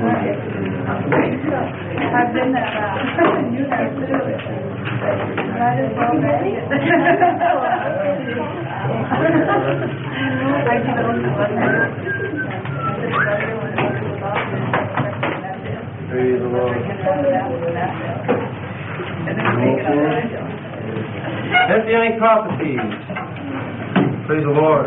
I've been there. You have too. Might as well marry it. I can only wonder. Praise the Lord. Messianic prophecies. Praise the Lord.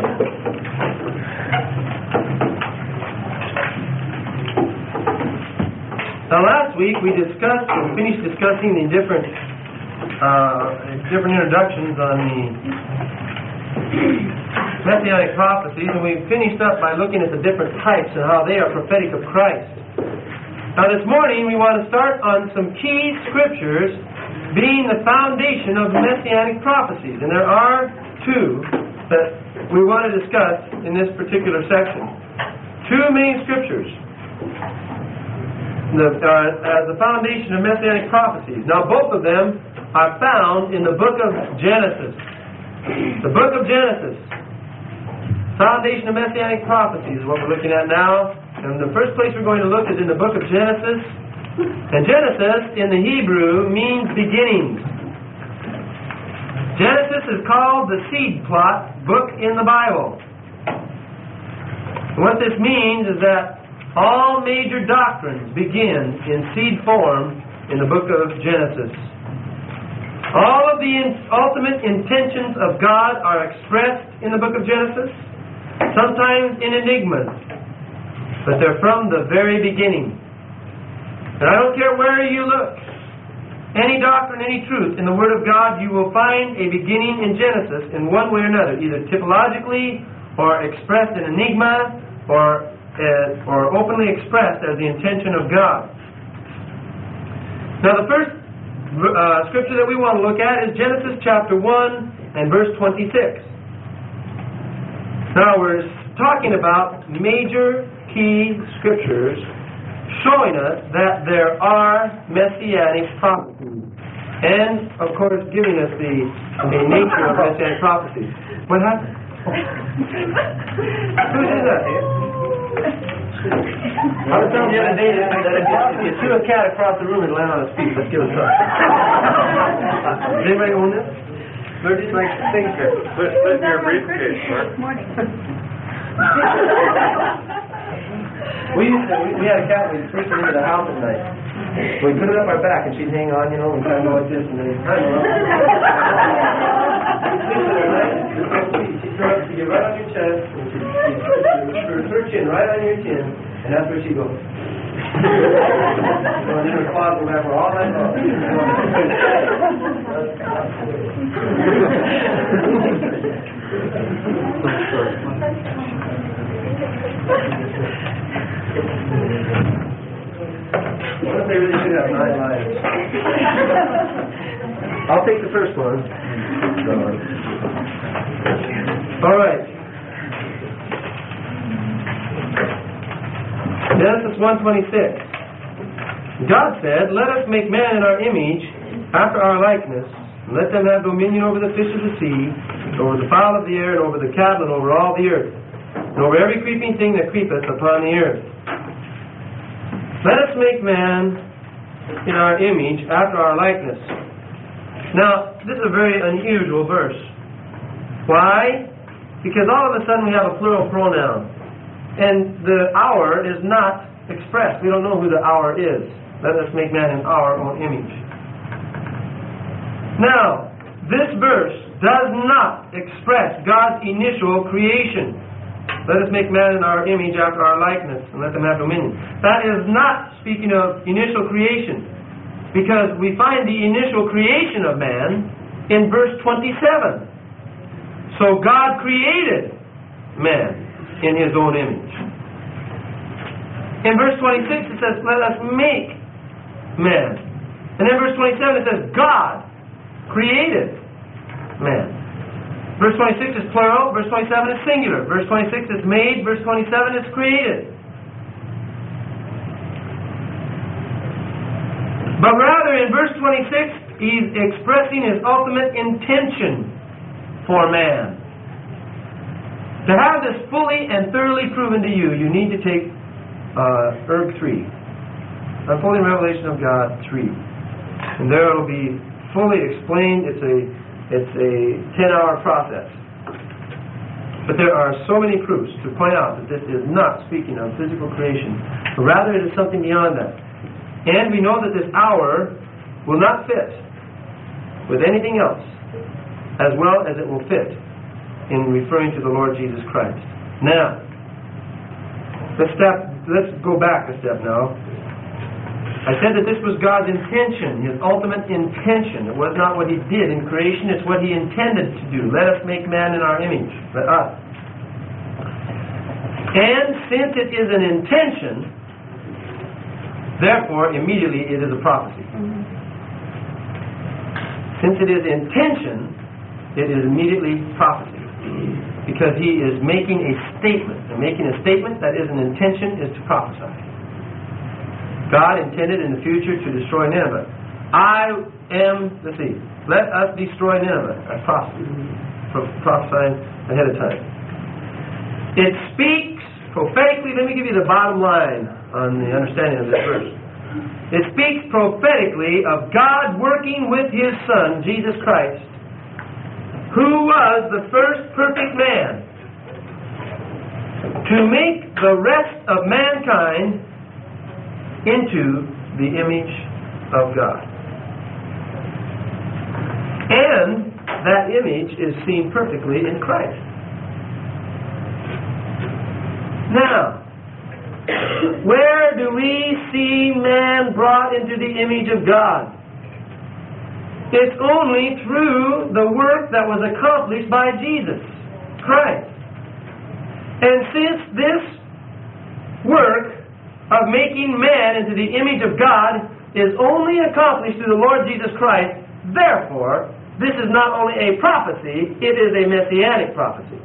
Now last week we finished discussing the different introductions on the Messianic prophecies, and we finished up by looking at the different types and how they are prophetic of Christ. Now this morning we want to start on some key scriptures being the foundation of Messianic prophecies, and there are two that we want to discuss in this particular section. Two main scriptures as the foundation of Messianic prophecies. Now both of them are found in the book of Genesis. The book of Genesis. Foundation of Messianic prophecies is what we're looking at now. And the first place we're going to look is in the book of Genesis. And Genesis in the Hebrew means beginnings. Genesis is called the seed plot book in the Bible. And what this means is that all major doctrines begin in seed form in the book of Genesis. All of the ultimate intentions of God are expressed in the book of Genesis, sometimes in enigmas, but they're from the very beginning. And I don't care where you look, any doctrine, any truth in the Word of God, you will find a beginning in Genesis in one way or another, either typologically or expressed in enigma or openly expressed as the intention of God. Now the first scripture that we want to look at is Genesis chapter 1 and verse 26. Now we're talking about major key scriptures showing us that there are Messianic prophecies, and of course giving us the nature of Messianic prophecies. What happened? Who did that? I was telling the other day that if you threw a cat across the room and land on its feet, let's give it a try. Does anybody own this? They're just like things here. Put in your briefcase, Mark. We had a cat when we first went into the house at night. So we put it up our back and she'd hang on, and kind of go like this, and then she'd get right on your chest, and she'd her chin right on your chin, and that's where she'd go. And then her claws would have her all night long. What if they really should have 9 lives? I'll take the first one. All right. Genesis 1:26. God said, "Let us make man in our image, after our likeness, and let them have dominion over the fish of the sea, and over the fowl of the air, and over the cattle, and over all the earth, and over every creeping thing that creepeth upon the earth." Let us make man in our image, after our likeness. Now, this is a very unusual verse. Why? Because all of a sudden we have a plural pronoun. And the hour is not expressed. We don't know who the hour is. Let us make man in our own image. Now, this verse does not express God's initial creation. Let us make man in our image after our likeness, and let them have dominion. That is not speaking of initial creation, because we find the initial creation of man in verse 27. So God created man in His own image. In verse 26 it says, "Let us make man." And in verse 27 it says, "God created man." Verse 26 is plural, verse 27 is singular. Verse 26 is made, verse 27 is created. But rather in verse 26, he's expressing his ultimate intention for man. To have this fully and thoroughly proven to you, you need to take Erg 3. Unfolding Revelation of God 3. And there it will be fully explained. It's a 10-hour process. But there are so many proofs to point out that this is not speaking of physical creation, but rather it is something beyond that. And we know that this hour will not fit with anything else as well as it will fit in referring to the Lord Jesus Christ. Now, let's go back a step now. I said that this was God's intention, His ultimate intention. It was not what He did in creation, it's what He intended to do. Let us make man in our image. Let us. And since it is an intention, therefore, immediately it is a prophecy. Since it is intention, it is immediately prophecy. Because He is making a statement. And making a statement that is an intention is to prophesy. God intended in the future to destroy Nineveh. Let us destroy Nineveh. That's prophesying ahead of time. It speaks prophetically. Let me give you the bottom line on the understanding of this verse. It speaks prophetically of God working with His Son, Jesus Christ, who was the first perfect man, to make the rest of mankind into the image of God. And that image is seen perfectly in Christ. Now, where do we see man brought into the image of God? It's only through the work that was accomplished by Jesus Christ. And since this work of making man into the image of God is only accomplished through the Lord Jesus Christ, therefore, this is not only a prophecy, it is a messianic prophecy.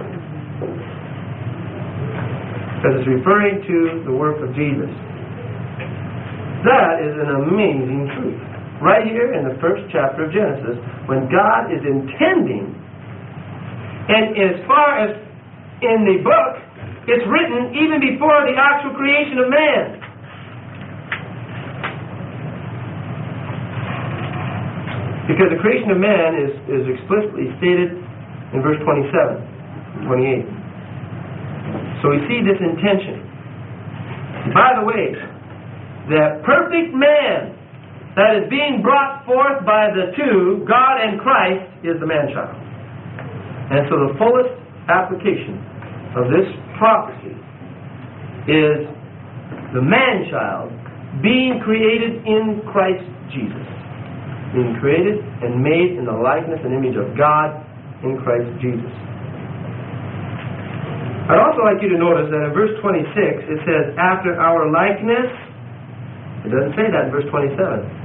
Because it's referring to the work of Jesus. That is an amazing truth. Right here in the first chapter of Genesis, when God is intending, and as far as in the book, it's written even before the actual creation of man. Because the creation of man is explicitly stated in verse 27, 28. So we see this intention. By the way, that perfect man that is being brought forth by the two, God and Christ, is the man-child. And so the fullest application of this prophecy is the man-child being created in Christ Jesus. Being created and made in the likeness and image of God in Christ Jesus. I'd also like you to notice that in verse 26 it says, after our likeness. It doesn't say that in verse 27.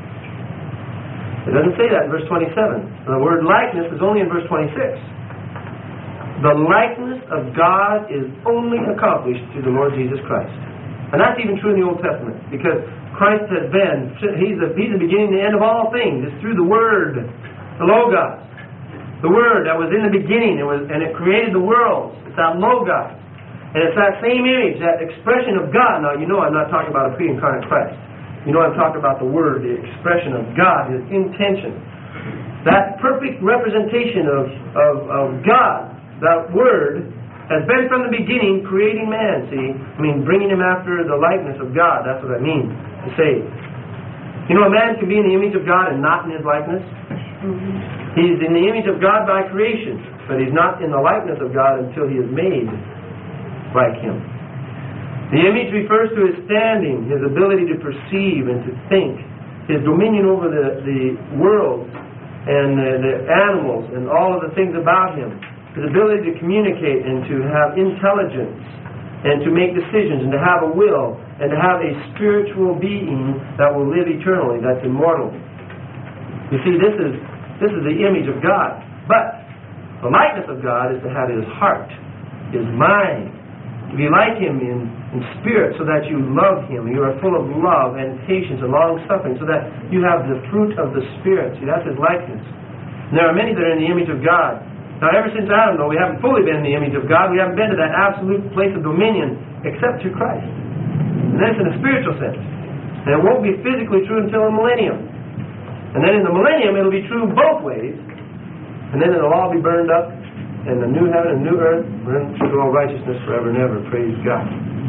It doesn't say that in verse 27. The word likeness is only in verse 26. The likeness of God is only accomplished through the Lord Jesus Christ. And that's even true in the Old Testament, because Christ has been, He's the beginning and the end of all things. It's through the Word, the Logos. The Word that was in the beginning, and it created the worlds. It's that Logos. And it's that same image, that expression of God. Now, you know I'm not talking about a pre-incarnate Christ. You know I'm talking about the Word, the expression of God, His intention. That perfect representation of God, that Word, has been from the beginning creating man, see? I mean, bringing him after the likeness of God. That's what I mean to say. You know, a man can be in the image of God and not in his likeness. He's in the image of God by creation, but he's not in the likeness of God until he is made like Him. The image refers to his standing, his ability to perceive and to think, his dominion over the world and the animals and all of the things about him, his ability to communicate and to have intelligence and to make decisions and to have a will and to have a spiritual being that will live eternally, that's immortal. You see, this is the image of God. But the likeness of God is to have His heart, His mind, to be like Him in spirit, so that you love Him, you are full of love and patience and long-suffering, so that you have the fruit of the Spirit. See, that's His likeness. And there are many that are in the image of God. Now, ever since Adam, though, we haven't fully been in the image of God. We haven't been to that absolute place of dominion except through Christ. And that's in a spiritual sense. And it won't be physically true until the millennium. And then in the millennium, it'll be true both ways. And then it'll all be burned up, and the new heaven and new earth, we're in all righteousness forever and ever. Praise God.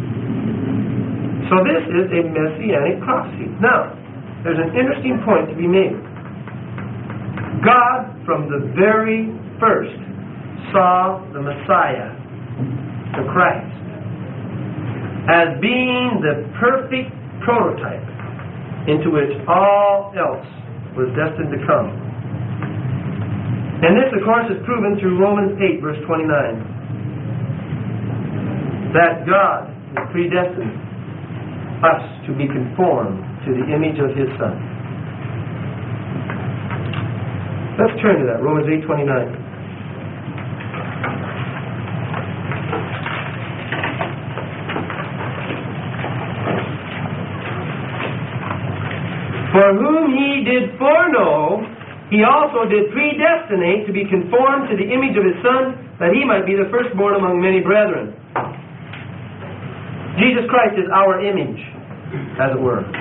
So this is a messianic prophecy. Now, there's an interesting point to be made. God, from the very first, saw the Messiah, the Christ, as being the perfect prototype into which all else was destined to come. And this, of course, is proven through Romans 8, verse 29. That God has predestined us to be conformed to the image of His Son. Let's turn to that, Romans 8, 29. For whom He did foreknow, He also did predestinate to be conformed to the image of His Son, that He might be the firstborn among many brethren. Jesus Christ is our image, as it were.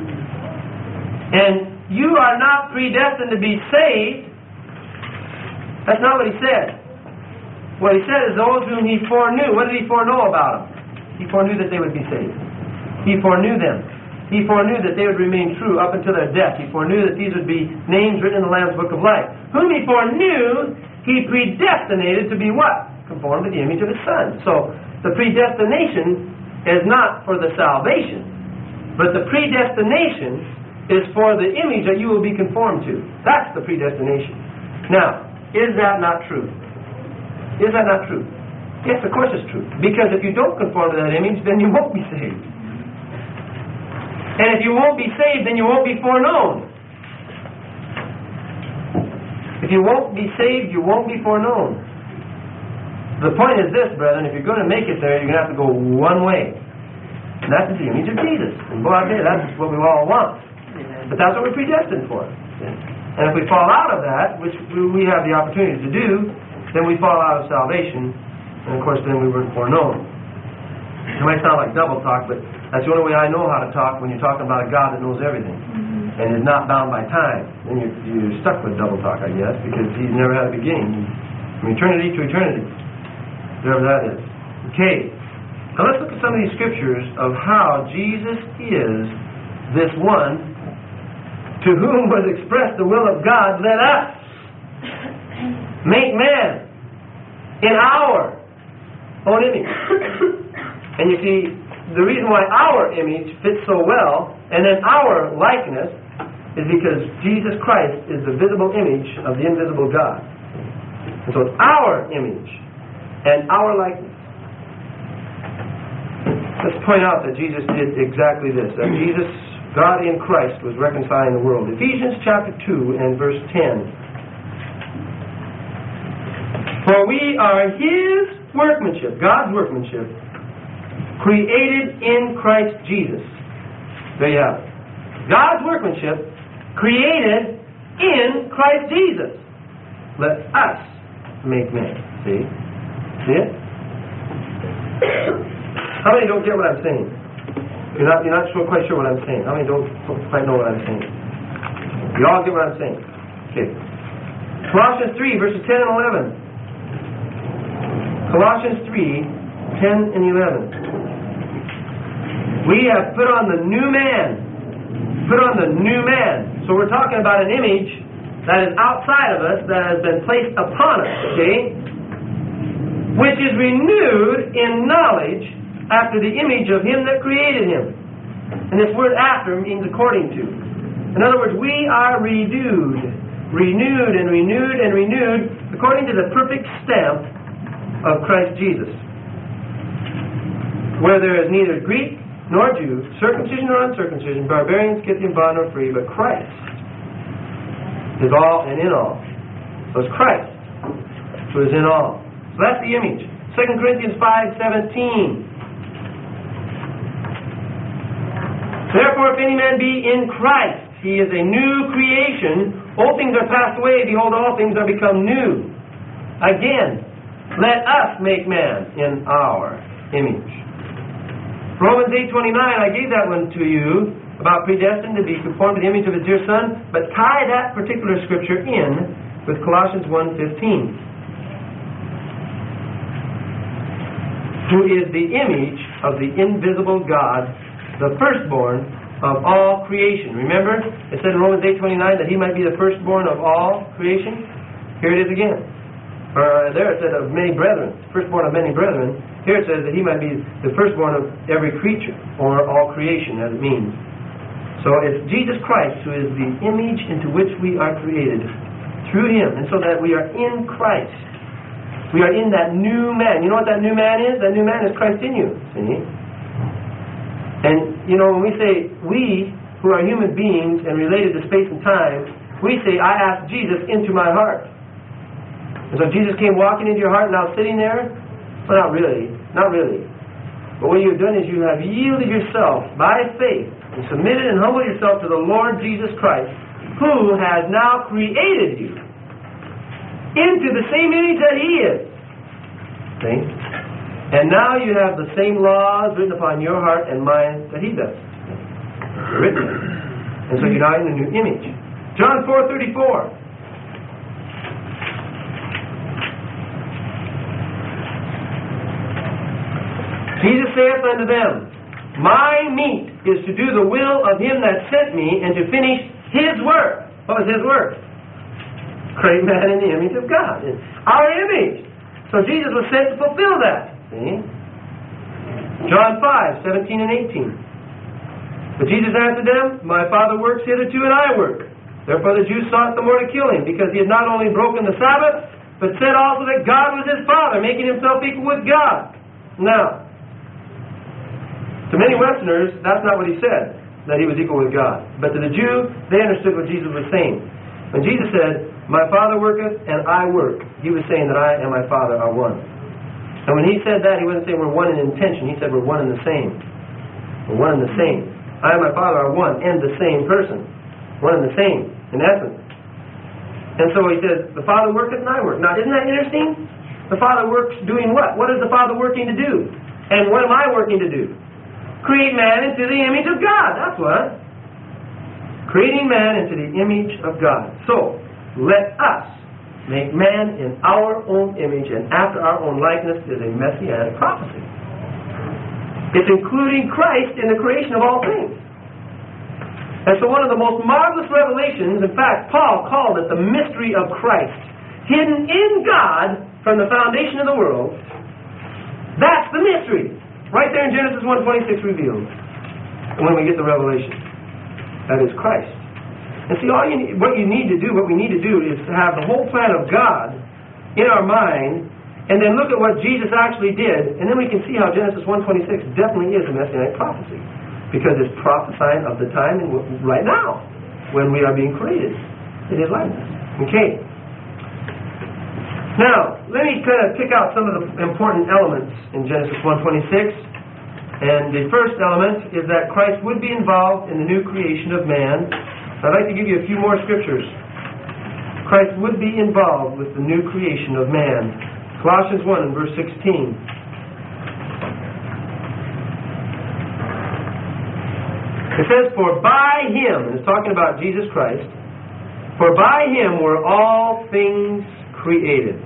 And you are not predestined to be saved. That's not what He said. What He said is those whom He foreknew. What did He foreknow about them? He foreknew that they would be saved. He foreknew them. He foreknew that they would remain true up until their death. He foreknew that these would be names written in the Lamb's Book of Life. Whom He foreknew, He predestinated to be what? Conformed to the image of His Son. So, the predestination is not for the salvation, but the predestination is for the image that you will be conformed to. That's the predestination. Now, is that not true? Is that not true? Yes, of course it's true. Because if you don't conform to that image, then you won't be saved. And if you won't be saved, then you won't be foreknown. If you won't be saved, you won't be foreknown. The point is this, brethren, if you're going to make it there, you're going to have to go one way. And that's the image of Jesus. And boy, I tell you, that's what we all want. But that's what we're predestined for. And if we fall out of that, which we have the opportunity to do, then we fall out of salvation. And of course, then we weren't foreknown. It might sound like double talk, but that's the only way I know how to talk when you're talking about a God that knows everything and is not bound by time. Then you're stuck with double talk, I guess, because He's never had a beginning. From eternity to eternity. Whatever that is. Okay. Now let's look at some of these scriptures of how Jesus is this one to whom was expressed the will of God. Let us make man in our own image. And you see, the reason why our image fits so well, and then our likeness, is because Jesus Christ is the visible image of the invisible God. And so it's our image and our likeness. Let's point out that Jesus did exactly this. That Jesus, God in Christ, was reconciling the world. Ephesians chapter 2 and verse 10. For we are His workmanship, God's workmanship, created in Christ Jesus. There you have it. God's workmanship created in Christ Jesus. Let us make man. See? See it? How many don't get what I'm saying? You're not quite sure what I'm saying. How many don't quite know what I'm saying? You all get what I'm saying. Okay. Colossians 3, verses 10 and 11. Colossians 3, 10 and 11. We have put on the new man. Put on the new man. So we're talking about an image that is outside of us, that has been placed upon us, okay? Which is renewed in knowledge after the image of Him that created him. And this word after means according to. In other words, we are renewed and renewed and renewed according to the perfect stamp of Christ Jesus. Where there is neither Greek nor Jew, circumcision or uncircumcision, barbarian, Scythian, bond or free, but Christ is all and in all. So it's Christ who is in all. So that's the image. 2 Corinthians 5:17. Therefore, if any man be in Christ, he is a new creation. Old things are passed away. Behold, all things are become new. Again, let us make man in our image. Romans 8:29, I gave that one to you. about predestined to be conformed to the image of His dear Son, but tie that particular scripture in with Colossians 1:15. Who is the image of the invisible God, the firstborn of all creation. Remember, it said in Romans 8:29 that He might be the firstborn of all creation? Here it is again. There it said of many brethren, firstborn of many brethren. Here it says that He might be the firstborn of every creature, or all creation, as it means. So it's Jesus Christ who is the image into which we are created through Him, and so that we are in Christ. We are in that new man. You know what that new man is? That new man is Christ in you. See? And, you know, when we say we, who are human beings and related to space and time, we say, I asked Jesus into my heart. And so Jesus came walking into your heart, now sitting there? Well, not really. Not really. But what you've done is you have yielded yourself by faith and submitted and humbled yourself to the Lord Jesus Christ, who has now created you into the same image that He is. See? And now you have the same laws written upon your heart and mind that He does. They're written. And so you're now in the new image. John 4:34. Jesus saith unto them, My meat is to do the will of Him that sent me, and to finish His work. What was His work? Create man in the image of God. Our image. So Jesus was sent to fulfill that. See? John 5:17 and 18. But Jesus answered them, My Father works hitherto, and I work. Therefore the Jews sought the more to kill Him, because He had not only broken the Sabbath, but said also that God was His Father, making Himself equal with God. Now, to many Westerners, that's not what He said, that He was equal with God. But to the Jew, they understood what Jesus was saying. When Jesus said, My Father worketh, and I work, He was saying that I and my Father are one. And when He said that, He wasn't saying we're one in intention. He said we're one in the same. We're one in the same. I and my Father are one and the same person. One and the same, in essence. And so He says, the Father worketh and I work. Now, isn't that interesting? The Father works doing what? What is the Father working to do? And what am I working to do? Create man into the image of God. That's what. Creating man into the image of God. So, let us make man in our own image and after our own likeness is a messianic prophecy. It's including Christ in the creation of all things. And so one of the most marvelous revelations, in fact, Paul called it the mystery of Christ, hidden in God from the foundation of the world. That's the mystery. Right there in Genesis 1:26 revealed. When we get the revelation. That is Christ. And see, what we need to do is to have the whole plan of God in our mind, and then look at what Jesus actually did, and then we can see how Genesis 1:26 definitely is a messianic prophecy. Because it's prophesying of the time and right now, when we are being created in His likeness. Okay. Now, let me kind of pick out some of the important elements in Genesis 1:26. And the first element is that Christ would be involved in the new creation of man. I'd like to give you a few more scriptures. Christ would be involved with the new creation of man. Colossians 1 and verse 16. It says, For by Him, and it's talking about Jesus Christ, for by Him were all things created.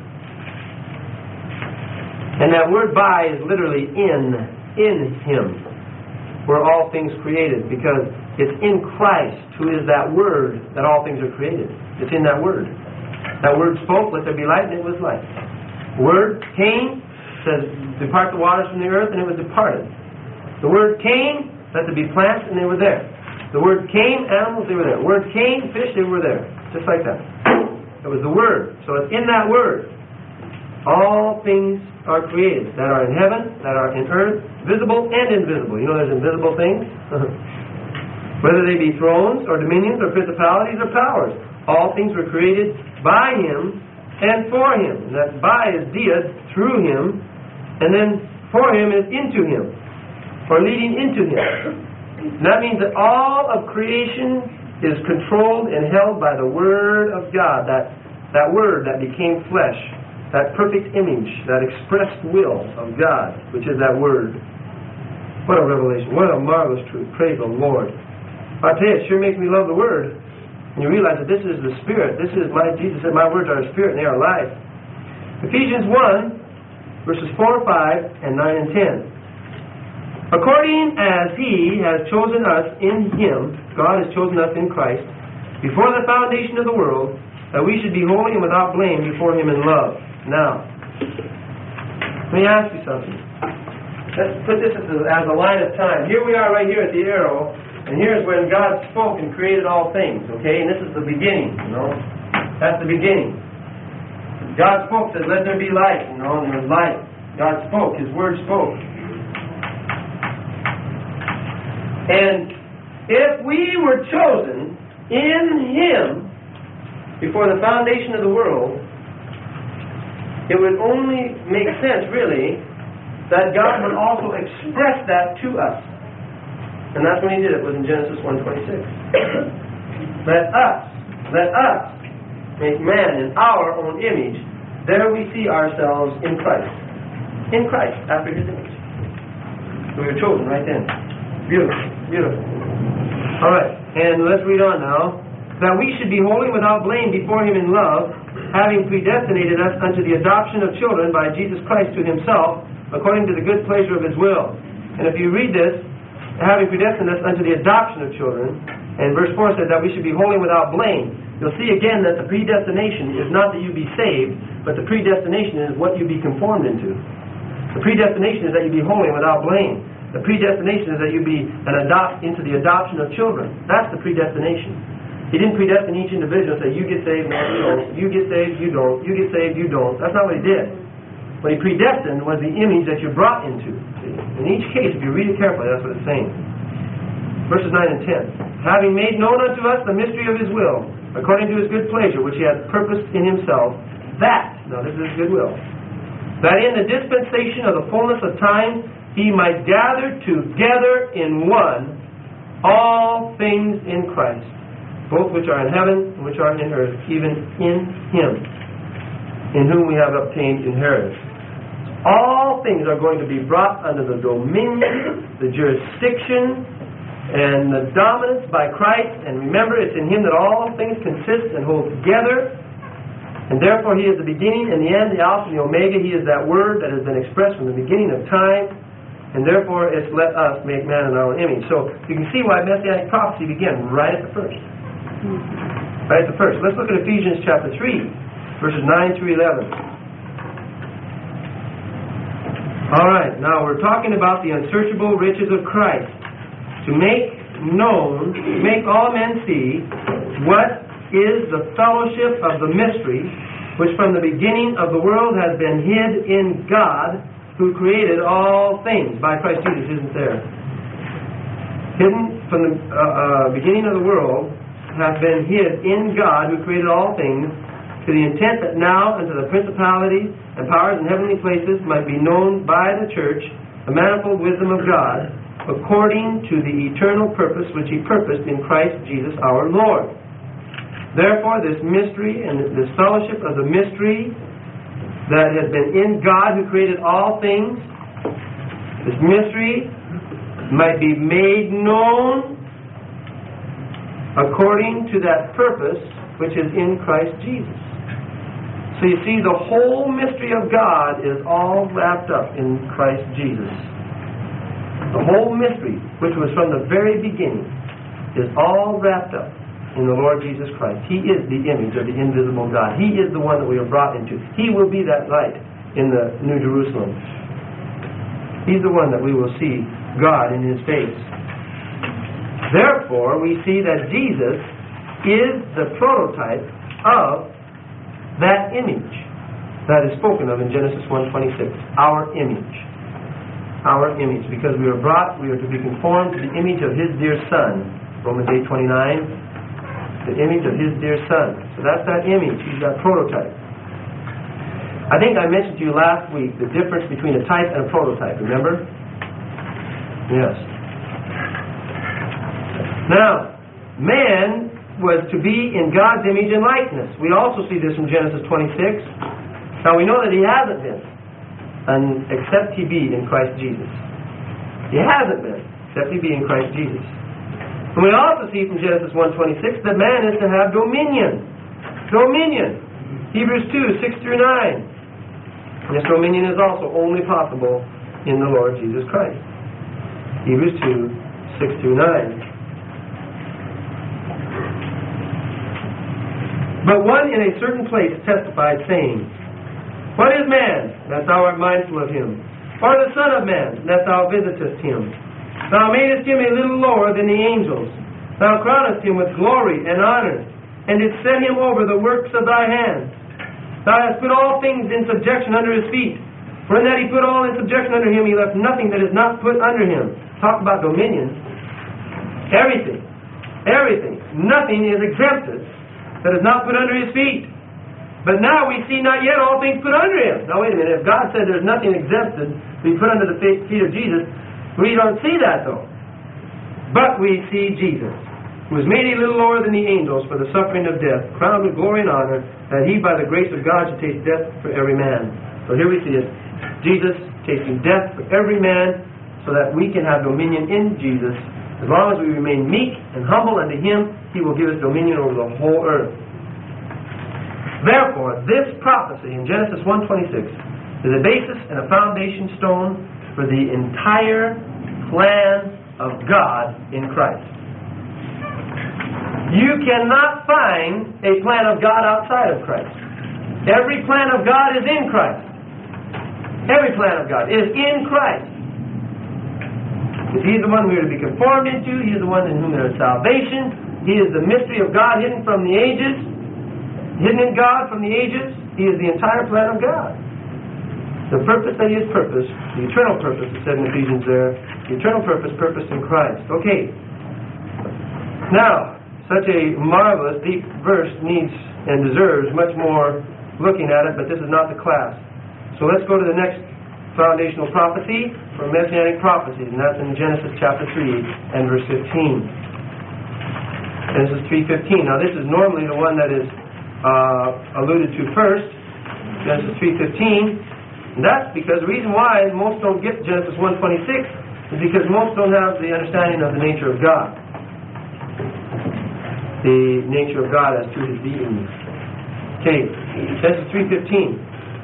And that word by is literally in Him were all things created, because it's in Christ, who is that Word, that all things are created. It's in that Word. That Word spoke, let there be light, and it was light. The Word came, says, depart the waters from the earth, and it was departed. The Word came, let there be plants, and they were there. The Word came, animals, they were there. The Word came, fish, they were there. Just like that. It was the Word. So it's in that Word. All things are created that are in heaven, that are in earth, visible and invisible. You know there's invisible things? Whether they be thrones or dominions or principalities or powers. All things were created by Him and for Him. And that by is dia, through Him, and then for Him is into Him, or leading into Him. And that means that all of creation is controlled and held by the Word of God, that Word that became flesh. That perfect image, that expressed will of God, which is that Word. What a revelation. What a marvelous truth. Praise the Lord. I tell you, it sure makes me love the Word. And you realize that this is the Spirit. This is my, Jesus said, my words are Spirit and they are life. Ephesians 1, verses 4, 5, and 9 and 10. According as He has chosen us in Him, God has chosen us in Christ, before the foundation of the world, that we should be holy and without blame before Him in love. Now, let me ask you something. Let's put this as a line of time. Here we are right here at the arrow, and here's when God spoke and created all things, okay? And this is the beginning, you know? That's the beginning. God spoke, said, let there be light, you know, and there was light. God spoke, His Word spoke. And if we were chosen in Him before the foundation of the world, it would only make sense, really, that God would also express that to us. And that's when He did it, was in Genesis 1:26. Let us make man in our own image. There we see ourselves in Christ. In Christ, after His image. So we were chosen right then. Beautiful, beautiful. All right, and let's read on now. That we should be holy without blame before Him in love, having predestinated us unto the adoption of children by Jesus Christ to Himself, according to the good pleasure of His will. And if you read this, having predestined us unto the adoption of children, and verse 4 said that we should be holy without blame, you'll see again that the predestination is not that you be saved, but the predestination is what you be conformed into. The predestination is that you be holy without blame. The predestination is that you be into the adoption of children. That's the predestination. He didn't predestine each individual and say, you get saved, no, you don't. You get saved, you don't. You get saved, you don't. That's not what He did. What He predestined was the image that you're brought into. See? In each case, if you read it carefully, that's what it's saying. Verses 9 and 10. Having made known unto us the mystery of His will, according to His good pleasure, which He hath purposed in Himself, that, now this is His good will, that in the dispensation of the fullness of time He might gather together in one all things in Christ, both which are in heaven and which are in earth, even in Him, in whom we have obtained inheritance. All things are going to be brought under the dominion, the jurisdiction, and the dominance by Christ. And remember, it's in Him that all things consist and hold together. And therefore He is the beginning and the end, the Alpha and the Omega. He is that Word that has been expressed from the beginning of time. And therefore it's let us make man in our own image. So you can see why Messianic prophecy began right at the first. Right at the first. Let's look at Ephesians chapter 3, verses 9 through 11. All right, now we're talking about the unsearchable riches of Christ. To make known, to make all men see what is the fellowship of the mystery, which from the beginning of the world has been hid in God, who created all things. By Christ Jesus, isn't there? Hidden from the beginning of the world, hath been hid in God, who created all things, to the intent that now unto the principalities and powers in heavenly places might be known by the church the manifold wisdom of God, according to the eternal purpose which He purposed in Christ Jesus our Lord. Therefore, this mystery and this fellowship of the mystery that has been in God, who created all things, this mystery might be made known according to that purpose which is in Christ Jesus. So you see, the whole mystery of God is all wrapped up in Christ Jesus. The whole mystery, which was from the very beginning, is all wrapped up in the Lord Jesus Christ. He is the image of the invisible God. He is the one that we are brought into. He will be that light in the New Jerusalem. He's the one that we will see God in His face. Therefore, we see that Jesus is the prototype of that image that is spoken of in Genesis 1:26. Our image. Our image. Because we are to be conformed to the image of His dear Son. Romans 8:29. The image of His dear Son. So that's that image. He's that prototype. I think I mentioned to you last week the difference between a type and a prototype. Remember? Yes. Now, man was to be in God's image and likeness. We also see this in Genesis 26. Now, we know that he hasn't been, except he be in Christ Jesus. He hasn't been, except he be in Christ Jesus. And we also see from Genesis 1:26 that man is to have dominion. Dominion. Hebrews 2:6-9. And this dominion is also only possible in the Lord Jesus Christ. Hebrews 2:6-9. But one in a certain place testified, saying, What is man, that thou art mindful of him? Or the Son of man, that thou visitest him? Thou madest him a little lower than the angels. Thou crownest him with glory and honor, and didst set him over the works of thy hands. Thou hast put all things in subjection under his feet. For in that he put all in subjection under him, he left nothing that is not put under him. Talk about dominion. Everything. Everything. Nothing is exempted that is not put under his feet. But now we see not yet all things put under him. Now wait a minute. If God said there's nothing exempted to be put under the feet of Jesus, we don't see that though. But we see Jesus, who was made a little lower than the angels for the suffering of death, crowned with glory and honor, that he by the grace of God should taste death for every man. So here we see it. Jesus tasting death for every man, so that we can have dominion in Jesus. As long as we remain meek and humble unto him, he will give us dominion over the whole earth. Therefore, this prophecy in Genesis 1:26 is a basis and a foundation stone for the entire plan of God in Christ. You cannot find a plan of God outside of Christ. Every plan of God is in Christ. Every plan of God is in Christ. Because he's the one we are to be conformed into. He is the one in whom there is salvation. He is the mystery of God hidden from the ages. Hidden in God from the ages. He is the entire plan of God. The purpose that he has purposed, the eternal purpose, it said in Ephesians there, the eternal purpose in Christ. Okay. Now, such a marvelous, deep verse needs and deserves much more looking at it, but this is not the class. So let's go to the next foundational prophecy for Messianic prophecies, and that's in Genesis chapter 3 and verse 15. Genesis 3:15. Now this is normally the one that is alluded to first, Genesis 3:15. And that's because the reason why most don't get Genesis 1:26 is because most don't have the understanding of the nature of God. The nature of God as to his being. Okay, Genesis 3:15.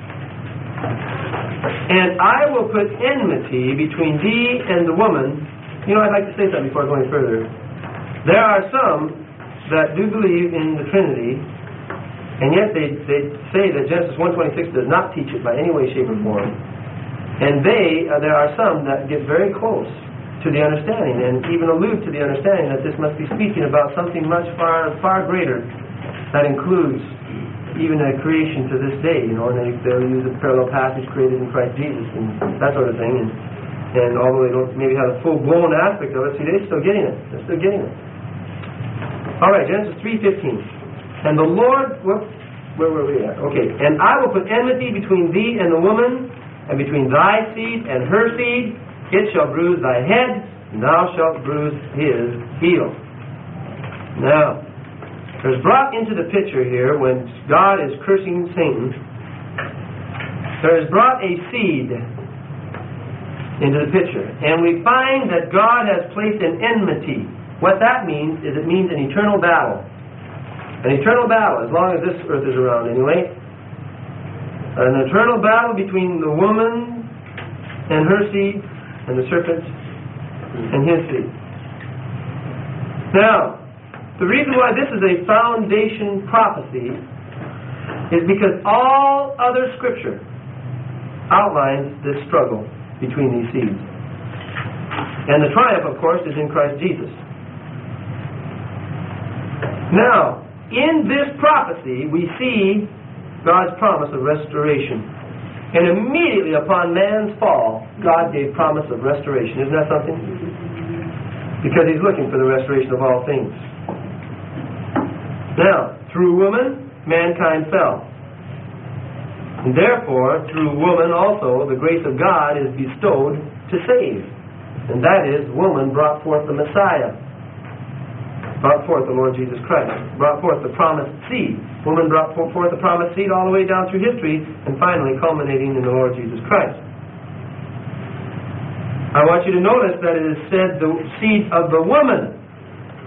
And I will put enmity between thee and the woman. You know, I'd like to say something before going further. There are some that do believe in the Trinity, and yet they say that Genesis 1:26 does not teach it by any way, shape, or form. And there are some that get very close to the understanding and even allude to the understanding that this must be speaking about something much far greater that includes even a creation to this day, you know, and they'll use a parallel passage created in Christ Jesus and that sort of thing. And although they don't maybe have a full-blown aspect of it, see, they're still getting it. They're still getting it. All right, Genesis 3:15. And the Lord, where were we at? Okay. And I will put enmity between thee and the woman, and between thy seed and her seed. It shall bruise thy head, and thou shalt bruise his heel. Now, there's brought into the picture here, when God is cursing Satan, there is brought a seed into the picture. And we find that God has placed an enmity. What that means is it means an eternal battle. An eternal battle, as long as this earth is around anyway. An eternal battle between the woman and her seed, and the serpent and his seed. Now, the reason why this is a foundation prophecy is because all other Scripture outlines this struggle between these seeds. And the triumph, of course, is in Christ Jesus. Now, in this prophecy, we see God's promise of restoration. And immediately upon man's fall, God gave promise of restoration. Isn't that something? Because he's looking for the restoration of all things. Now, through woman, mankind fell. And therefore, through woman also, the grace of God is bestowed to save. And that is, woman brought forth the Messiah. Brought forth the Lord Jesus Christ. Brought forth the promised seed. Woman brought forth the promised seed all the way down through history, and finally culminating in the Lord Jesus Christ. I want you to notice that it is said the seed of the woman.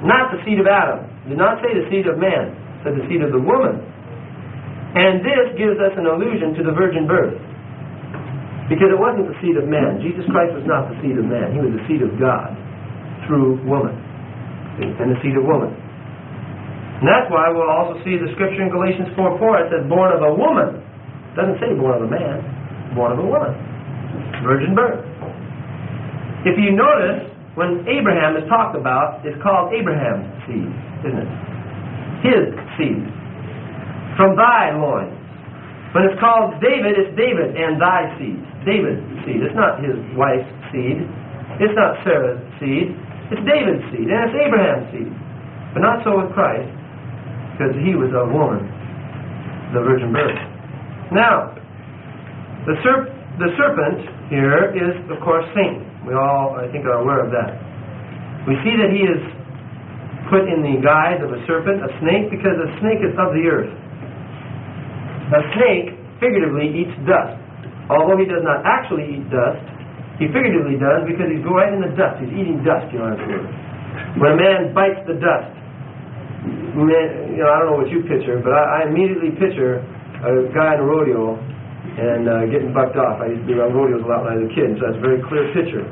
Not the seed of Adam. It did not say the seed of man. It said the seed of the woman. And this gives us an allusion to the virgin birth. Because it wasn't the seed of man. Jesus Christ was not the seed of man. He was the seed of God through woman. And the seed of woman. And that's why we'll also see the scripture in Galatians 4:4. It says, born of a woman. It doesn't say born of a man. Born of a woman. Virgin birth. If you notice, when Abraham is talked about, it's called Abraham's seed, isn't it? His seed. From thy loins. When it's called David, it's David and thy seed. David's seed. It's not his wife's seed. It's not Sarah's seed. It's David's seed. And it's Abraham's seed. But not so with Christ, because he was a woman, the virgin birth. Now, the serpent here is, of course, Satan. We all, I think, are aware of that. We see that he is put in the guise of a serpent, a snake, because a snake is of the earth. A snake figuratively eats dust. Although he does not actually eat dust, he figuratively does because he's going right in the dust. He's eating dust, you know what I'm saying? When a man bites the dust, I don't know what you picture, but I immediately picture a guy in a rodeo and getting bucked off. I used to be around rodeos a lot when I was a kid, so that's a very clear picture.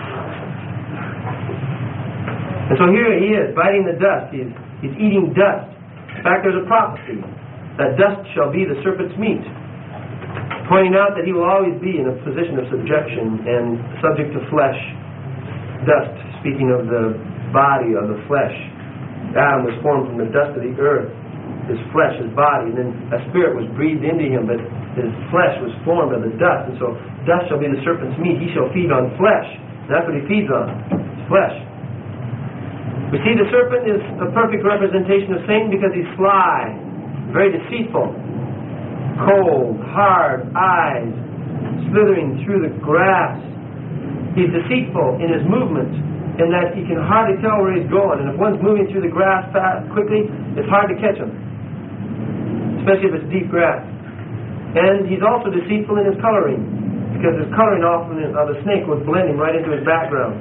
And so here he is, biting the dust. He's eating dust. In fact, there's a prophecy that dust shall be the serpent's meat, pointing out that he will always be in a position of subjection and subject to flesh. Dust, speaking of the body, of the flesh. Adam was formed from the dust of the earth, his flesh, his body, and then a spirit was breathed into him, but his flesh was formed of the dust, and so dust shall be the serpent's meat. He shall feed on flesh. And that's what he feeds on, flesh. We see the serpent is a perfect representation of Satan because he's sly, very deceitful, cold, hard eyes, slithering through the grass. He's deceitful in his movement, in that he can hardly tell where he's going. And if one's moving through the grass fast, quickly, it's hard to catch him, especially if it's deep grass. And he's also deceitful in his coloring, because his coloring often of a snake would blend him right into his background.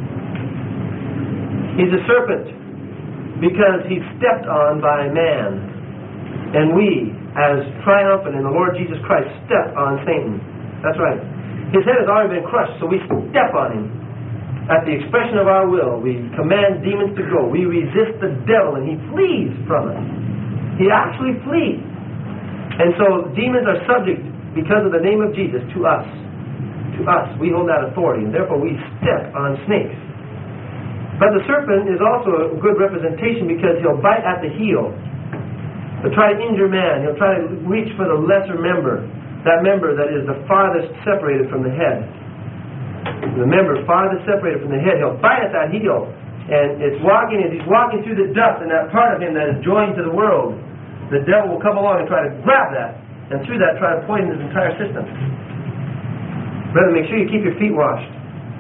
He's a serpent because he's stepped on by man. And we, as triumphant in the Lord Jesus Christ, step on Satan. That's right. His head has already been crushed, so we step on him. At the expression of our will, we command demons to go. We resist the devil, and he flees from us. He actually flees. And so demons are subject, because of the name of Jesus, to us. To us. We hold that authority, and therefore we step on snakes. But the serpent is also a good representation because he'll bite at the heel. He'll try to injure man. He'll try to reach for the lesser member. That member that is the farthest separated from the head. The member farthest separated from the head. He'll bite at that heel. And as he's walking through the dust, and that part of him that is joined to the world, the devil will come along and try to grab that. And through that try to poison his entire system. Brother, make sure you keep your feet washed.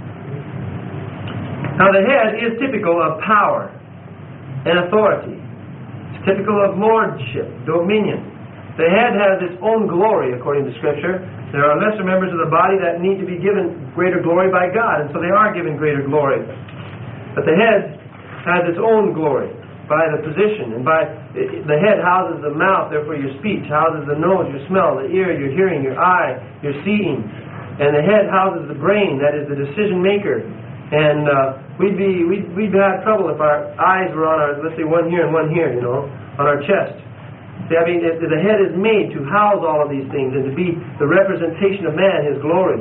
Now the head is typical of power and authority. It's typical of lordship, dominion. The head has its own glory, according to Scripture. There are lesser members of the body that need to be given greater glory by God, and so they are given greater glory. But the head has its own glory by the position, and by the head houses the mouth, therefore your speech, houses the nose, your smell, the ear, your hearing, your eye, your seeing. And the head houses the brain, that is the decision maker. And we'd have trouble if our eyes were on our, let's say, one here and one here, on our chest. See, I mean, the head is made to house all of these things and to be the representation of man, his glory.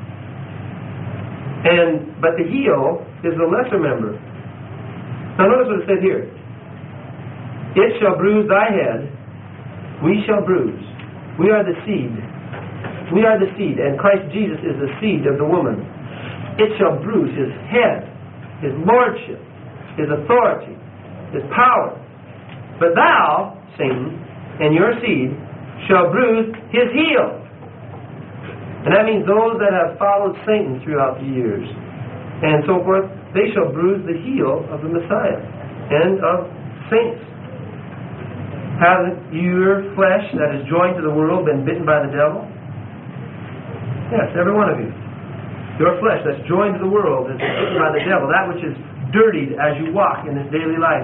But the heel is the lesser member. Now notice what it says here. It shall bruise thy head, we shall bruise. We are the seed. We are the seed, and Christ Jesus is the seed of the woman. It shall bruise his head, his lordship, his authority, his power. But thou, Satan, and your seed shall bruise his heel. And that means those that have followed Satan throughout the years and so forth, they shall bruise the heel of the Messiah and of saints. Hasn't your flesh that is joined to the world been bitten by the devil? Yes, every one of you. Your flesh that's joined to the world is bitten by the devil. That which is dirtied as you walk in this daily life.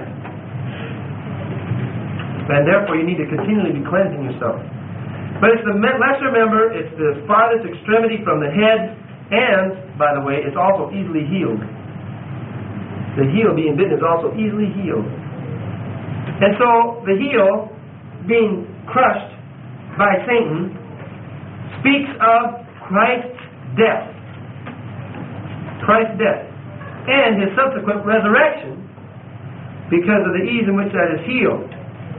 And therefore you need to continually be cleansing yourself. But it's the lesser member, it's the farthest extremity from the head, and, by the way, it's also easily healed. The heel being bitten is also easily healed. And so the heel being crushed by Satan speaks of Christ's death. Christ's death. And his subsequent resurrection because of the ease in which that is healed.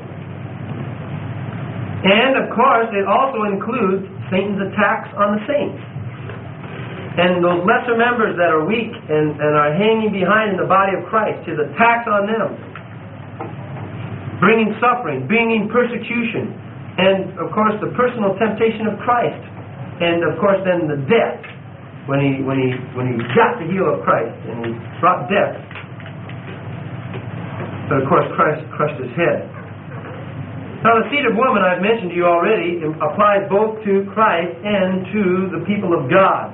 And, of course, it also includes Satan's attacks on the saints. And those lesser members that are weak and are hanging behind in the body of Christ, his attacks on them, bringing suffering, bringing persecution, and, of course, the personal temptation of Christ. And, of course, then the death, when he got the heel of Christ and he brought death. But, of course, Christ crushed his head. Now, the seed of woman, I've mentioned to you already, applies both to Christ and to the people of God.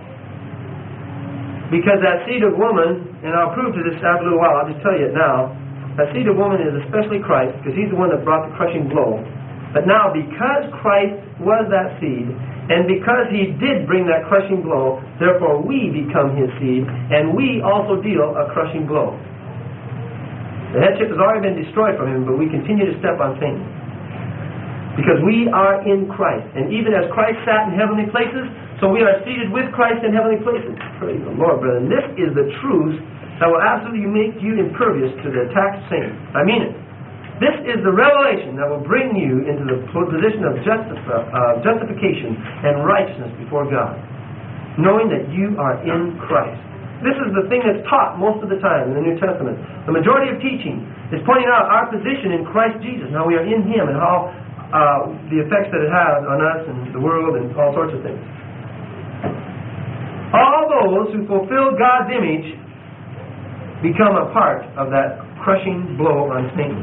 Because that seed of woman, and I'll prove to this after a little while, I'll just tell you it now, that seed of woman is especially Christ, because he's the one that brought the crushing blow. But now, because Christ was that seed, and because he did bring that crushing blow, therefore we become his seed, and we also deal a crushing blow. The headship has already been destroyed from him, but we continue to step on Satan. Because we are in Christ. And even as Christ sat in heavenly places, so we are seated with Christ in heavenly places. Praise the Lord, brethren. This is the truth that will absolutely make you impervious to the attacks of Satan. I mean it. This is the revelation that will bring you into the position of justification and righteousness before God. Knowing that you are in Christ. This is the thing that's taught most of the time in the New Testament. The majority of teaching is pointing out our position in Christ Jesus, how we are in him, and how the effects that it has on us and the world and all sorts of things. All those who fulfill God's image become a part of that crushing blow on Satan.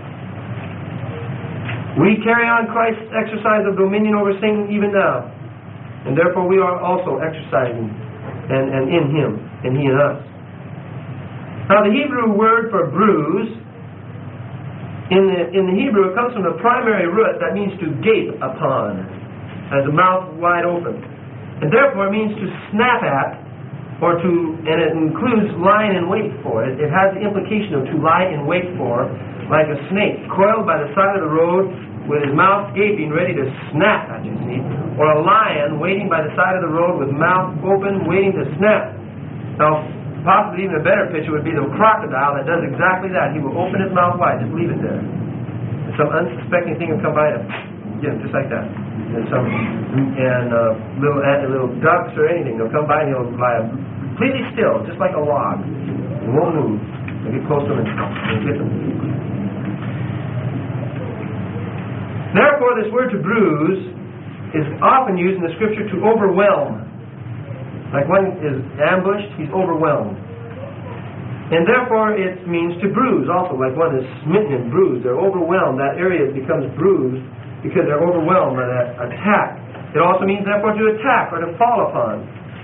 We carry on Christ's exercise of dominion over Satan even now, and therefore we are also exercising and in him, and he in us. Now the Hebrew word for bruise, in the Hebrew, it comes from the primary root that means to gape upon, as the mouth wide open. And therefore it means to snap at, and it includes lying in wait for. It has the implication of to lie in wait for, like a snake, coiled by the side of the road with his mouth gaping, ready to snap at you, see? Or a lion waiting by the side of the road with mouth open, waiting to snap. Now, possibly even a better picture would be the crocodile that does exactly that. He will open his mouth wide, just leave it there. And some unsuspecting thing will come by him. Yeah, just like that. And little ducks or anything, they'll come by and he'll lie completely still, just like a log. He won't move. They'll get close to him and get them. Therefore, this word to bruise is often used in the Scripture to overwhelm. Like one is ambushed, he's overwhelmed. And therefore, it means to bruise also, like one is smitten and bruised. They're overwhelmed. That area becomes bruised because they're overwhelmed by that attack. It also means, therefore, to attack or to fall upon.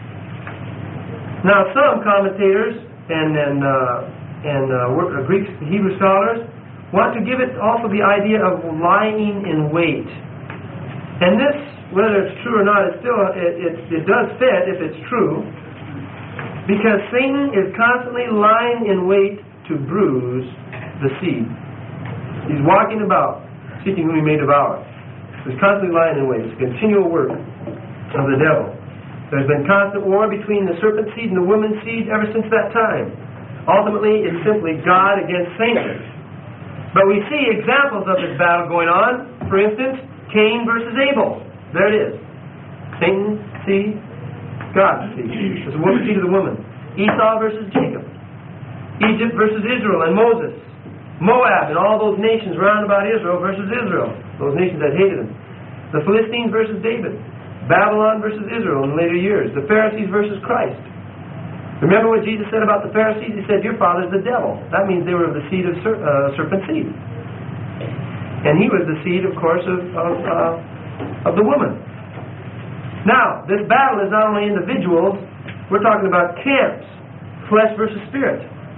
Now, some commentators and Greek Hebrew scholars want to give it also the idea of lying in wait. And this, whether it's true or not, it does fit if it's true, because Satan is constantly lying in wait to bruise the seed. He's walking about, seeking whom he may devour. He's constantly lying in wait. It's a continual work of the devil. There's been constant war between the serpent seed and the woman's seed ever since that time. Ultimately, it's simply God against Satan. But we see examples of this battle going on. For instance, Cain versus Abel. There it is. Satan's seed, God's seed. It's the woman's seed of the woman. Esau versus Jacob. Egypt versus Israel and Moses. Moab and all those nations round about Israel versus Israel. Those nations that hated him. The Philistines versus David. Babylon versus Israel in later years. The Pharisees versus Christ. Remember what Jesus said about the Pharisees? He said, your father's the devil. That means they were of the seed of serpent seed. And he was the seed, of course, of the woman. Now, this battle is not only individuals. We're talking about camps. Flesh versus spirit.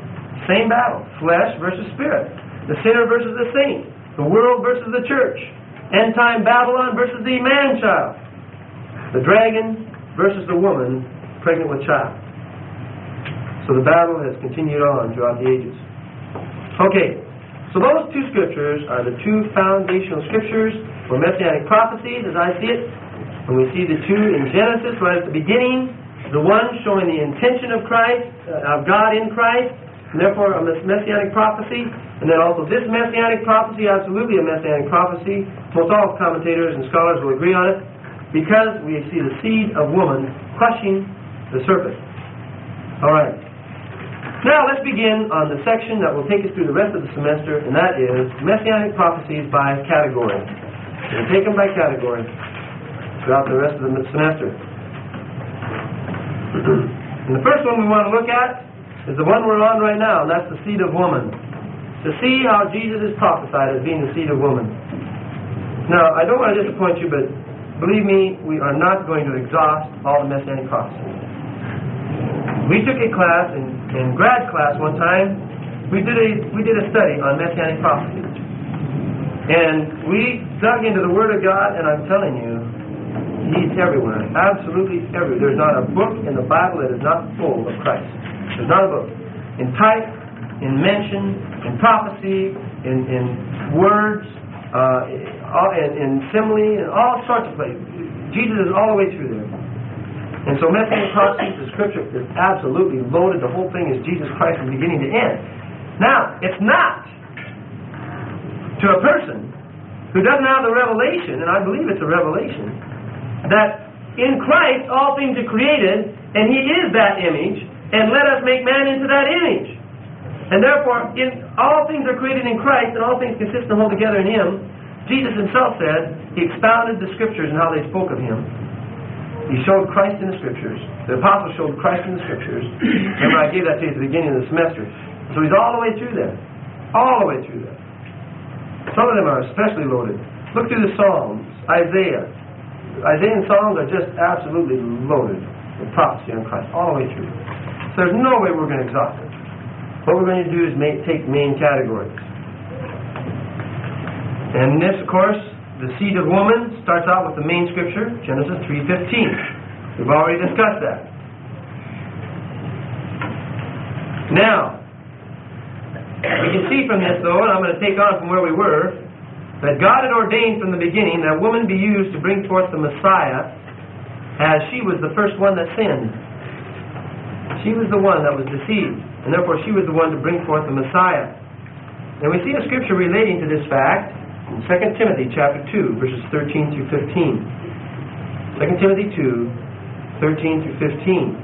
Same battle. Flesh versus spirit. The sinner versus the saint. The world versus the church. End time Babylon versus the man-child. The dragon versus the woman pregnant with child. So the battle has continued on throughout the ages. Okay, so those two scriptures are the two foundational scriptures for Messianic prophecies, as I see it. And we see the two in Genesis right at the beginning. The one showing the intention of Christ, of God in Christ, and therefore a Messianic prophecy. And then also this Messianic prophecy, absolutely a Messianic prophecy. Most all commentators and scholars will agree on it, because we see the seed of woman crushing the serpent. All right. Now let's begin on the section that will take us through the rest of the semester, and that is Messianic prophecies by category. We'll take them by category throughout the rest of the semester. And the first one we want to look at is the one we're on right now, and that's the seed of woman. To see how Jesus is prophesied as being the seed of woman. Now, I don't want to disappoint you, but believe me, we are not going to exhaust all the Messianic prophecies. We took a class in grad class one time. We did a study on Messianic prophecy, and we dug into the Word of God. And I'm telling you, He's everywhere, absolutely everywhere. There's not a book in the Bible that is not full of Christ. There's not a book in type, in mention, in prophecy, in words, in simile, in all sorts of places. Jesus is all the way through there. And so Messianic prophecy, the Scripture is absolutely loaded. The whole thing is Jesus Christ from beginning to end. Now, it's not to a person who doesn't have the revelation, and I believe it's a revelation, that in Christ all things are created, and He is that image, and let us make man into that image. And therefore, all things are created in Christ, and all things consist and hold together in Him. Jesus Himself said, He expounded the Scriptures and how they spoke of Him. He showed Christ in the Scriptures. The apostles showed Christ in the Scriptures. Remember, I gave that to you at the beginning of the semester. So He's all the way through there. All the way through there. Some of them are especially loaded. Look through the Psalms, Isaiah and Psalms are just absolutely loaded with prophecy on Christ, all the way through. So there's no way we're going to exhaust it. What we're going to do is take main categories. And this, of course, the seed of woman starts out with the main scripture, Genesis 3:15. We've already discussed that. Now, we can see from this, though, and I'm going to take on from where we were, that God had ordained from the beginning that woman be used to bring forth the Messiah, as she was the first one that sinned. She was the one that was deceived, and therefore she was the one to bring forth the Messiah. And we see a scripture relating to this fact in 2 Timothy chapter 2, verses 13 through 15. 2 Timothy 2, 13 through 15.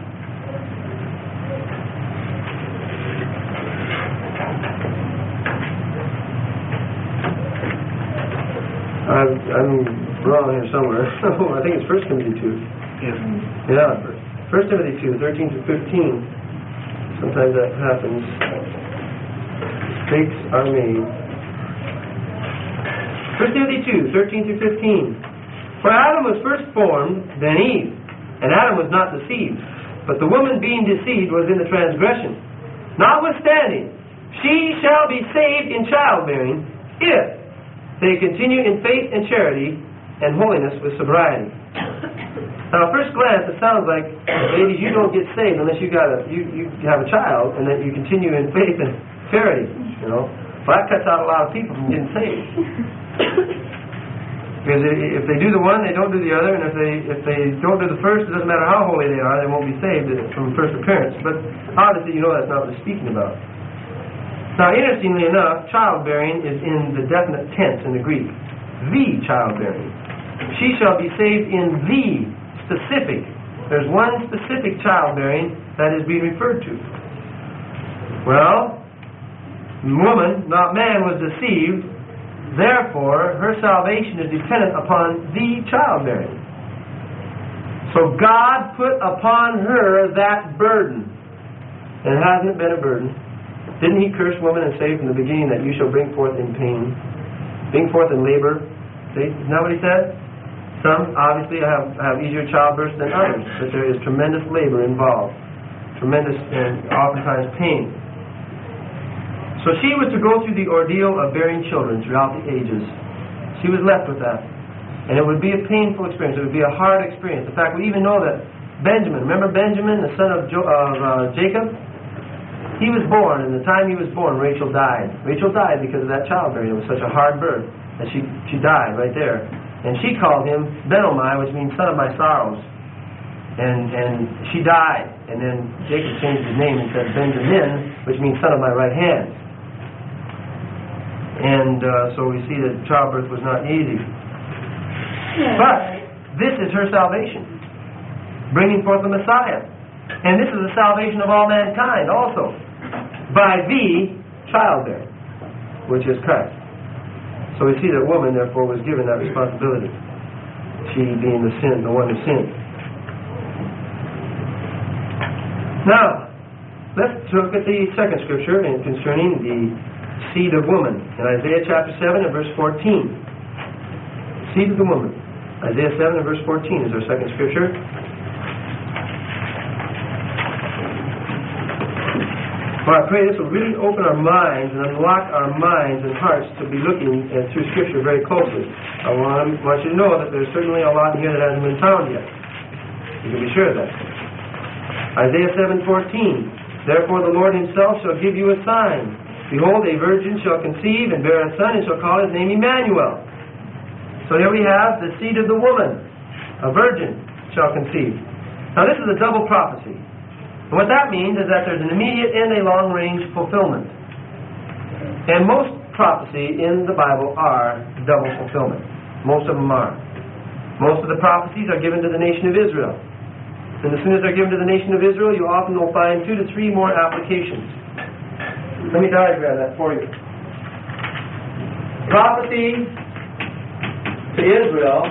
I'm wrong here somewhere. I think it's 1 Timothy 2. Yeah, 1 Timothy 2, 13 to 15. Sometimes that happens. Mistakes are made. 1 Timothy 2, 13 to 15. For Adam was first formed, then Eve. And Adam was not deceived. But the woman being deceived was in the transgression. Notwithstanding, she shall be saved in childbearing, if they continue in faith and charity and holiness with sobriety. Now, at first glance, it sounds like, ladies, you don't get saved unless you have a child, and that you continue in faith and charity. You know, well, that cuts out a lot of people from getting saved. Because if they do the one, they don't do the other, and if they don't do the first, it doesn't matter how holy they are, they won't be saved from first appearance. But obviously, you know that's not what it's speaking about. Now, interestingly enough, childbearing is in the definite tense in the Greek. The childbearing. She shall be saved in the specific. There's one specific childbearing that is being referred to. Well, woman, not man, was deceived. Therefore, her salvation is dependent upon the childbearing. So God put upon her that burden. And hasn't it been a burden? Didn't He curse woman and say from the beginning that you shall bring forth in pain, bring forth in labor? See, isn't that what He said? Some obviously have easier childbirth than others, but there is tremendous labor involved, tremendous and oftentimes pain. So she was to go through the ordeal of bearing children throughout the ages. She was left with that. And it would be a painful experience. It would be a hard experience. In fact, we even know that Benjamin, remember Benjamin, the son of Jacob? He was born, and the time he was born, Rachel died. Rachel died because of that childbearing. It was such a hard birth that she died right there. And she called him Ben-Omai, which means son of my sorrows. And she died. And then Jacob changed his name and said Benjamin, which means son of my right hand. And so we see that childbirth was not easy. But this is her salvation, bringing forth the Messiah. And this is the salvation of all mankind also, by the childbearing, which is Christ. So we see that woman, therefore, was given that responsibility, she being the one who sinned. Now, let's look at the second scripture concerning the seed of woman. In Isaiah chapter 7 and verse 14. Seed of the woman. Isaiah 7 and verse 14 is our second scripture. Well, I pray this will really open our minds and unlock our minds and hearts to be looking through Scripture very closely. I want you to know that there's certainly a lot here that hasn't been found yet. You can be sure of that. Isaiah 7:14. Therefore the Lord himself shall give you a sign. Behold, a virgin shall conceive and bear a son, and shall call his name Emmanuel. So here we have the seed of the woman. A virgin shall conceive. Now this is a double prophecy. And what that means is that there's an immediate and a long-range fulfillment. And most prophecy in the Bible are double fulfillment. Most of them are. Most of the prophecies are given to the nation of Israel. And as soon as they're given to the nation of Israel, you often will find 2 to 3 more applications. Let me diagram that for you. Prophecy to Israel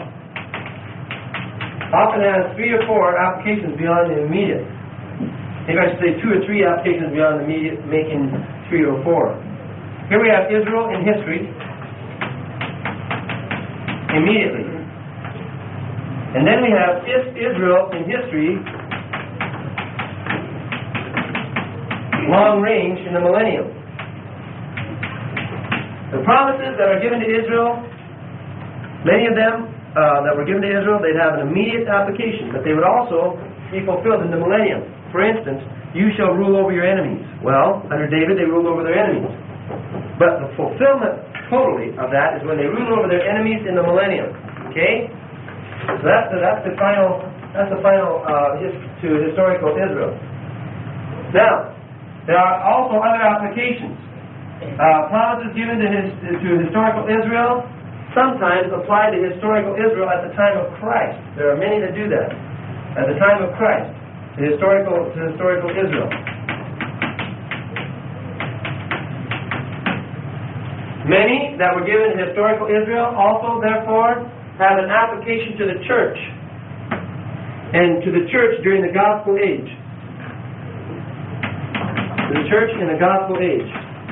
often has 3 or 4 applications beyond the immediate. Maybe I should say 2 or 3 applications beyond the immediate, making 3 or 4. Here we have Israel in history, immediately. And then we have Israel in history, long range in the millennium. The promises that are given to Israel, many of them that were given to Israel, they'd have an immediate application, but they would also be fulfilled in the millennium. For instance, you shall rule over your enemies. Well, under David, they ruled over their enemies. But the fulfillment, totally, of that is when they rule over their enemies in the millennium. Okay? So that's the final to historical Israel. Now, there are also other applications. Promises given to historical Israel sometimes apply to historical Israel at the time of Christ. There are many that do that. At the time of Christ. To historical Israel. Many that were given to historical Israel also, therefore, have an application to the church and to the church during the gospel age. To the church in the gospel age.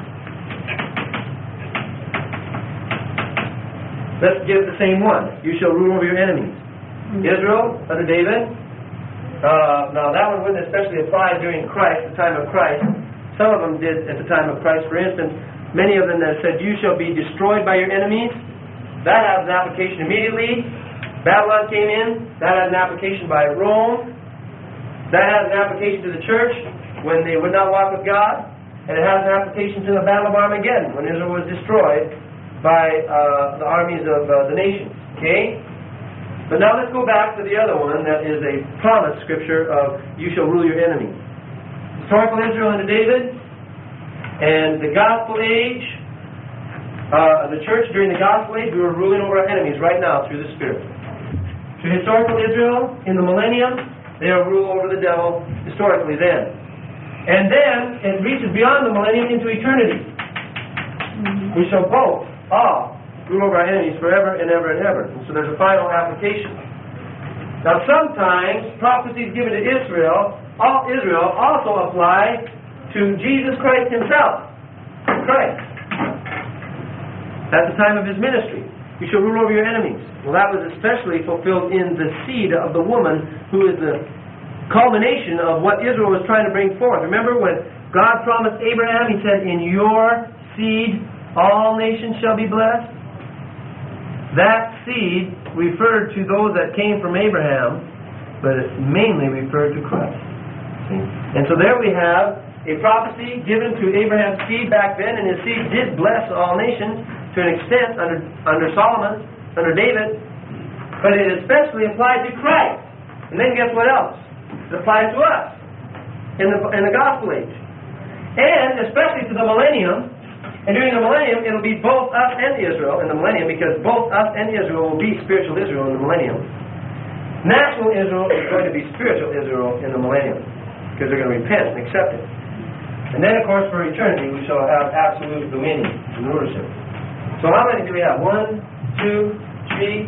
Let's give the same one. You shall rule over your enemies. Israel, under David. Now that one wouldn't especially apply during Christ, the time of Christ. Some of them did at the time of Christ. For instance, many of them that said, you shall be destroyed by your enemies. That has an application immediately. Babylon came in. That has an application by Rome. That has an application to the church when they would not walk with God. And it has an application to the Battle of Armageddon when Israel was destroyed by the armies of the nations. Okay? But now let's go back to the other one that is a promise scripture of you shall rule your enemies. Historical Israel under David and the gospel age, the church during the gospel age, we were ruling over our enemies right now through the Spirit. To historical Israel in the millennium, they are ruled over the devil historically then. And then it reaches beyond the millennium into eternity. We shall both all rule over our enemies forever and ever and ever. And so there's a final application. Now sometimes prophecies given to Israel also apply to Jesus Christ himself. Christ. At the time of his ministry. You shall rule over your enemies. Well, that was especially fulfilled in the seed of the woman who is the culmination of what Israel was trying to bring forth. Remember when God promised Abraham, He said, in your seed all nations shall be blessed. That seed referred to those that came from Abraham, but it mainly referred to Christ. See? And so there we have a prophecy given to Abraham's seed back then, and his seed did bless all nations to an extent under Solomon, under David, but it especially applied to Christ. And then guess what else? It applies to us in the gospel age. And especially to the millennium. And during the millennium, it'll be both us and Israel in the millennium, because both us and Israel will be spiritual Israel in the millennium. National Israel is going to be spiritual Israel in the millennium, because they're going to repent and accept it. And then, of course, for eternity, we shall have absolute dominion and rulership. So how many do we have? 1, 2, 3,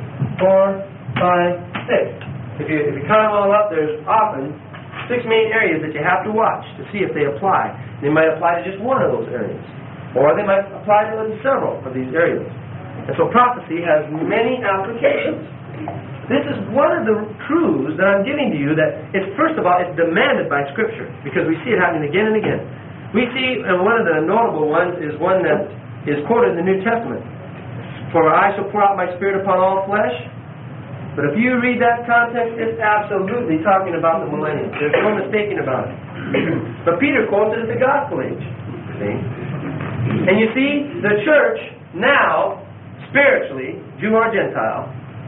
4, 5, 6. If you count them all up, there's often 6 main areas that you have to watch to see if they apply. They might apply to just one of those areas, or they might apply to several of these areas. And so prophecy has many applications. This is one of the truths that I'm giving to you, that it's, first of all, it's demanded by Scripture, because we see it happening again and again. We see, and one of the notable ones is one that is quoted in the New Testament. For I shall pour out my Spirit upon all flesh. But if you read that context, it's absolutely talking about the millennium. There's no mistaking about it. But Peter quotes it as the gospel age. See? And you see, the church now, spiritually, Jew or Gentile,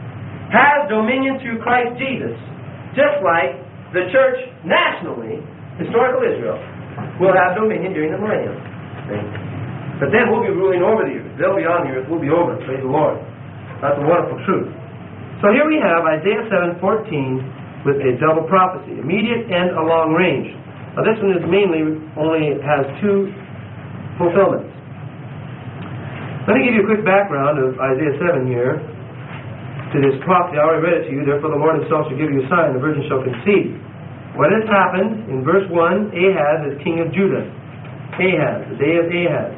has dominion through Christ Jesus, just like the church nationally, historical Israel, will have dominion during the millennium. See? But then we'll be ruling over the earth. They'll be on the earth, we'll be over it. Praise the Lord. That's a wonderful truth. So here we have Isaiah 7:14 with a double prophecy, immediate and a long range. Now this one is mainly only has 2 fulfillments. Let me give you a quick background of Isaiah 7 here to this prophecy. I already read it to you. Therefore the Lord Himself shall give you a sign, the virgin shall conceive. What has happened in verse 1, Ahaz is king of Judah. Ahaz, the day of Ahaz.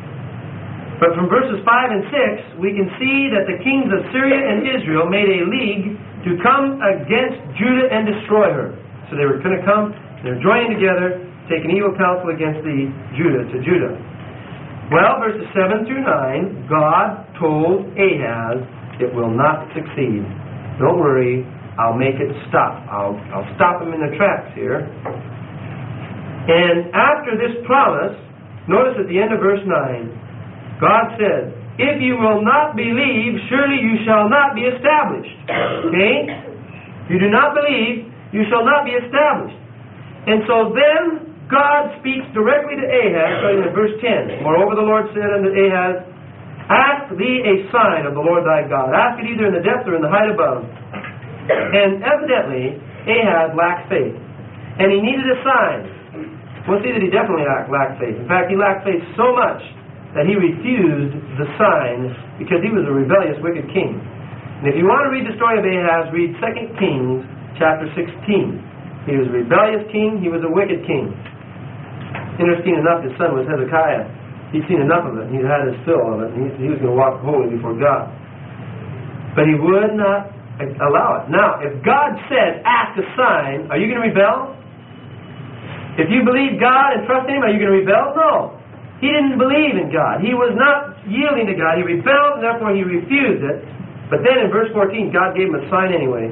But from verses 5 and 6, we can see that the kings of Syria and Israel made a league to come against Judah and destroy her. So they were going to come, they're joining together, take an evil counsel against Judah. Well, verses 7 through 9, God told Ahaz, it will not succeed. Don't worry, I'll make it stop. I'll stop him in the tracks here. And after this promise, notice at the end of verse 9, God said, if you will not believe, surely you shall not be established. Okay? If you do not believe, you shall not be established. And so then God speaks directly to Ahaz, starting in verse 10. Moreover, the Lord said unto Ahaz, ask thee a sign of the Lord thy God. Ask it either in the depth or in the height above. And evidently, Ahaz lacked faith. And he needed a sign. We'll see that he definitely lacked faith. In fact, he lacked faith so much that he refused the sign because he was a rebellious, wicked king. And if you want to read the story of Ahaz, read 2 Kings chapter 16. He was a rebellious king. He was a wicked king. Interesting enough, his son was Hezekiah. He'd seen enough of it. He'd had his fill of it. And he was going to walk holy before God. But he would not allow it. Now, if God said, ask a sign, are you going to rebel? If you believe God and trust in Him, are you going to rebel? No. He didn't believe in God. He was not yielding to God. He rebelled, and therefore he refused it. But then in verse 14, God gave him a sign anyway.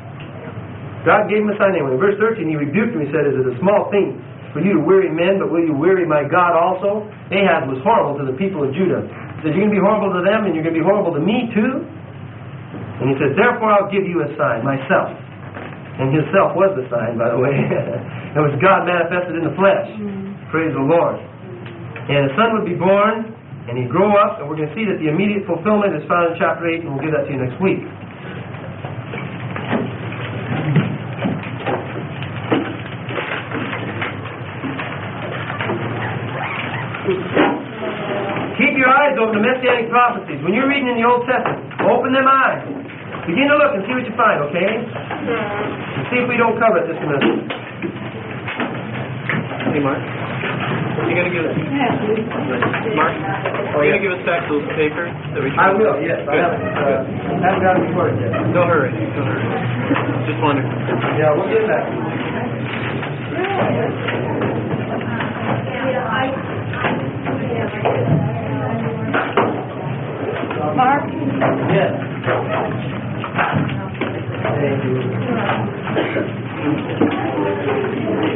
God gave him a sign anyway. In verse 13, He rebuked him. He said, is it a small thing for you to weary men, but will you weary my God also? Ahaz was horrible to the people of Judah. He said, you're going to be horrible to them, and you're going to be horrible to me too? And he said, therefore I'll give you a sign, myself. And His self was the sign, by the way. It was God manifested in the flesh. Praise the Lord. And a son would be born, and he'd grow up, and we're going to see that the immediate fulfillment is found in chapter 8, and we'll give that to you next week. Keep your eyes open to Messianic prophecies. When you're reading in the Old Testament, open them eyes. Begin to look and see what you find, okay? And see if we don't cover it just a minute. Hey, Mark. You going to give us, Mark? Are you going to give us back those papers that we? I will. Yes, I haven't got them recorded yet. Don't hurry. Just wondering. Yeah, we'll get that. Mark? Yes. Thank you.